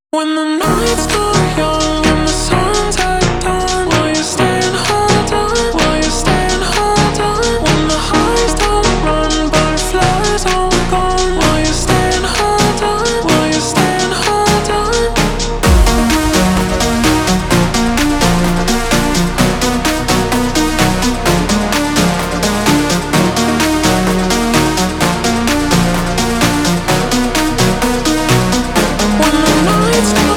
When the nights are young and the sun's at dawn, will you stay and hold on? Will you stay and hold on? When the highs don't run, butterflies all gone, will you stay and hold on? Will you stay and hold on? When the nights are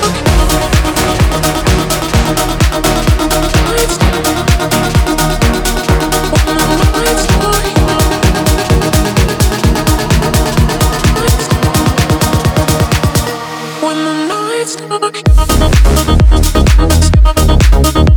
when the nights are young, when the nights are